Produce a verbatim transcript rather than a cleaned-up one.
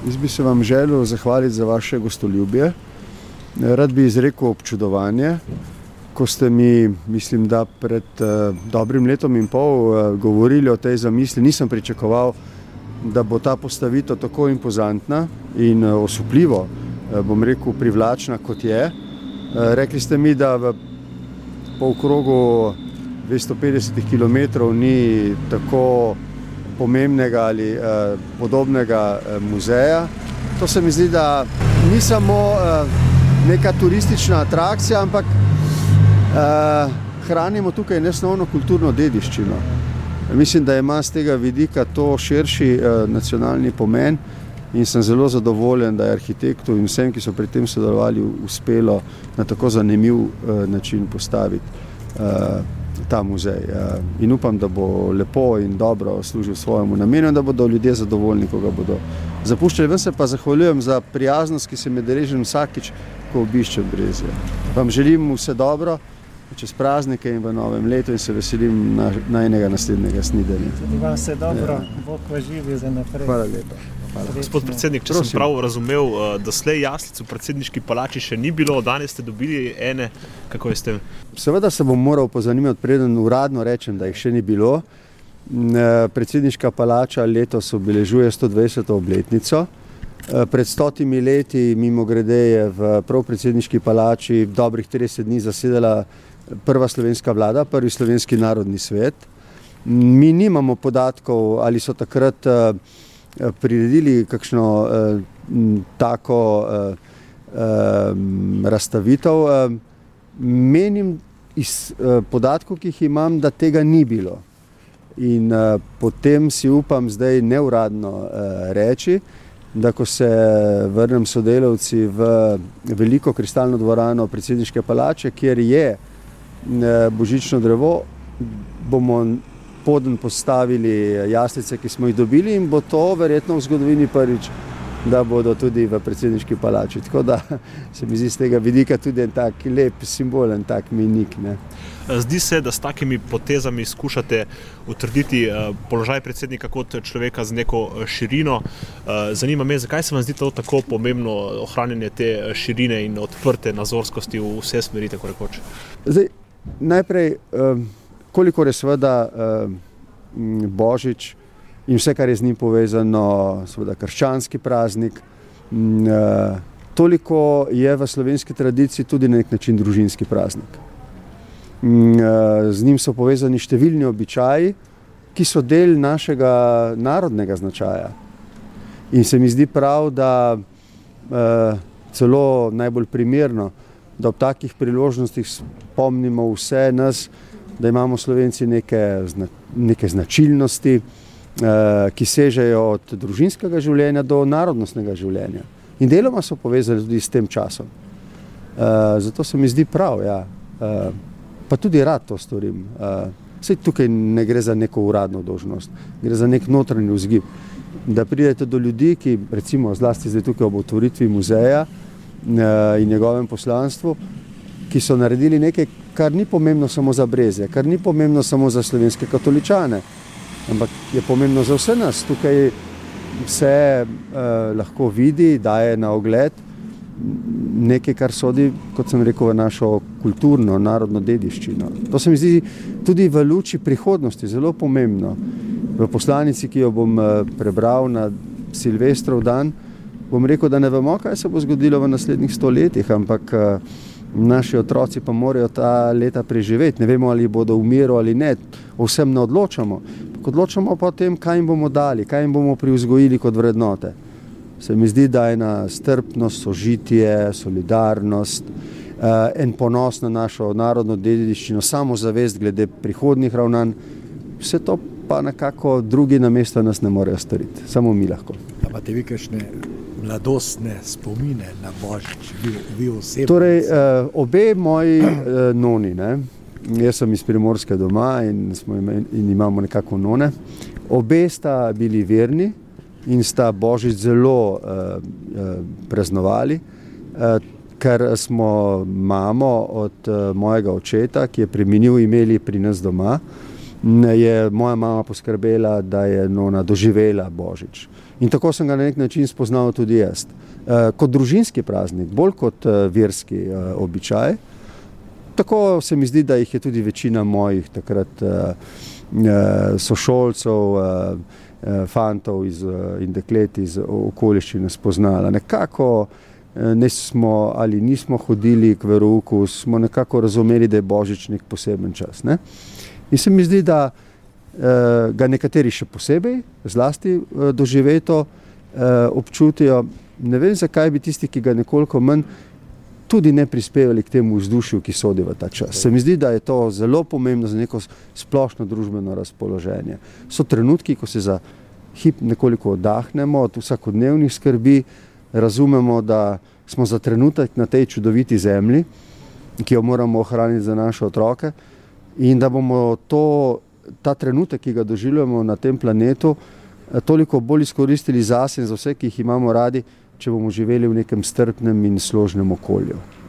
Jaz bi se vam želel zahvaliti za vaše gostoljubje. Rad bi izrekel občudovanje, ko ste mi, mislim, da pred uh, dobrim letom in pol uh, govorili o tej zamisli. Nisem pričakoval, da bo ta postavitev tako impozantna in uh, osupljivo, uh, bom rekel, privlačna, kot je. Uh, rekli ste mi, da v polkrogu dvesto petdeset kilometrov ni tako pomembnega ali uh, podobnega uh, muzeja. To se mi zdi, da ni samo uh, neka turistična atrakcija, ampak uh, hranimo tukaj nesnovno kulturno dediščino. Mislim, da ima z tega vidika to širši uh, nacionalni pomen in sem zelo zadovoljen, da je arhitektu in vsem, ki so pri tem sodelovali, uspelo na tako zanimiv uh, način postaviti uh, ta muzej. In upam, da bo lepo in dobro služil svojemu namenu in da bodo ljudje zadovoljni, ko ga bodo zapuščali. Ven se pa zahvaljujem za prijaznost, ki se me deležim vsakič, ko obiščem Brezje. Vam želim vse dobro čez praznike in v novem letu in se veselim na, na enega naslednjega snidenja. Tudi vam vse dobro, ja. Bog vas živi za naprej. Hvala lepa. Hvala. Gospod predsednik, če Prosim. sem prav razumel, doslej jaslic v predsedniški palači še ni bilo, danes ste dobili ene, kako je s tem? Seveda se bom moral pozanimati, preden uradno rečem, da jih še ni bilo. Predsedniška palača letos obeležuje sto dvajseto obletnico. Pred stotimi leti, mimogrede, je v prav predsedniški palači dobrih trideset dni zasedala prva slovenska vlada, prvi slovenski narodni svet. Mi nimamo podatkov, ali so takrat priredili kakšno eh, tako eh, eh, razstavitev. Eh, menim iz eh, podatkov, ki jih imam, da tega ni bilo. In eh, potem si upam zdaj neuradno eh, reči, da ko se vrnem sodelavci v veliko kristalno dvorano predsedniške palače, kjer je eh, božično drevo, bomo poden postavili jaslice, ki smo jih dobili in bo to verjetno v zgodovini prvič, da bodo tudi v predsedniški palači. Tako da se mi zdi z tega vidika tudi en tak lep simbol, en tak mejnik. Ne. Zdi se, da s takimi potezami skušate utrditi položaj predsednika kot človeka z neko širino. Zanima me, zakaj se vam zdi to tako pomembno ohranjanje te širine in odprte nazorskosti v vse smeri, tako rekoč? Zdaj, najprej kolikor je seveda eh, Božič in vse, kar je z njim povezano, seveda krščanski praznik, eh, toliko je v slovenski tradiciji tudi na nek način družinski praznik. Eh, z njim so povezani številni običaji, ki so del našega narodnega značaja. In se mi zdi prav, da eh, celo najbolj primerno, da ob takih priložnostih spomnimo vse nas, da imamo Slovenci neke, neke značilnosti, eh, ki sežejo od družinskega življenja do narodnostnega življenja. In deloma so povezali tudi s tem časom. Eh, zato se mi zdi prav, ja. eh, pa tudi rad to storim. Eh, saj tukaj ne gre za neko uradno dolžnost, gre za nek notranji vzgib. Da pridete do ljudi, ki recimo zlasti zdaj tukaj ob otvoritvi muzeja eh, in njegovem poslanstvu, ki so naredili nekaj, kar ni pomembno samo za Brezje, kar ni pomembno samo za slovenske katoličane, ampak je pomembno za vse nas. Tukaj se eh, lahko vidi, daje na ogled nekaj, kar sodi, kot sem rekel, v našo kulturno, narodno dediščino. To se mi zdi tudi v luči prihodnosti zelo pomembno. V poslanici, ki jo bom eh, prebral na Silvestrov dan, bom rekel, da ne vemo, kaj se bo zgodilo v naslednjih sto letih, ampak eh, naši otroci pa morajo ta leta preživeti. Ne vemo, ali bodo v miru ali ne. O vsem ne odločamo. Odločamo pa o tem, kaj jim bomo dali, kaj jim bomo privzgojili kot vrednote. Se mi zdi, da je ena strpnost, sožitje, solidarnost, en ponos na našo narodno dediščino, samozavest glede prihodnjih ravnanj. Vse to pa nekako drugi namesto nas ne morejo storiti. Samo mi lahko. Imate vi kakšne mladostne spomine na Božič, vi, vi osebno? Torej, eh, obe moji eh, noni, ne? Jaz sem iz Primorske doma in, smo imeli, in imamo nekako none. Obe sta bili verni in sta Božič zelo eh, eh, praznovali, eh, ker smo mamo od eh, mojega očeta, ki je preminil, imeli pri nas doma, je moja mama poskrbela, da je nona doživela Božič. In tako sem ga na nek način spoznal tudi jaz. Kot družinski praznik, bolj kot verski običaj. Tako se mi zdi, da jih je tudi večina mojih takrat sošolcev, fantov iz, in deklet iz okoliščine spoznala. Nekako ne smo ali nismo hodili k verouku, smo nekako razumeli, da je Božič nek poseben čas. Ne? In se mi zdi, da ga nekateri še posebej, zlasti doživeto občutijo. Ne vem, zakaj bi tisti, ki ga nekoliko manj, tudi ne prispevali k temu vzdušju, ki sodi v ta čas. Se mi zdi, da je to zelo pomembno za neko splošno družbeno razpoloženje. So trenutki, ko se za hip nekoliko oddahnemo od vsakodnevnih skrbi, razumemo, da smo za trenutek na tej čudoviti zemlji, ki jo moramo ohraniti za naše otroke, in da bomo to, ta trenutek, ki ga doživljamo na tem planetu, toliko bolj izkoristili zase in za vse, ki jih imamo radi, če bomo živeli v nekem strpnem in složnem okolju.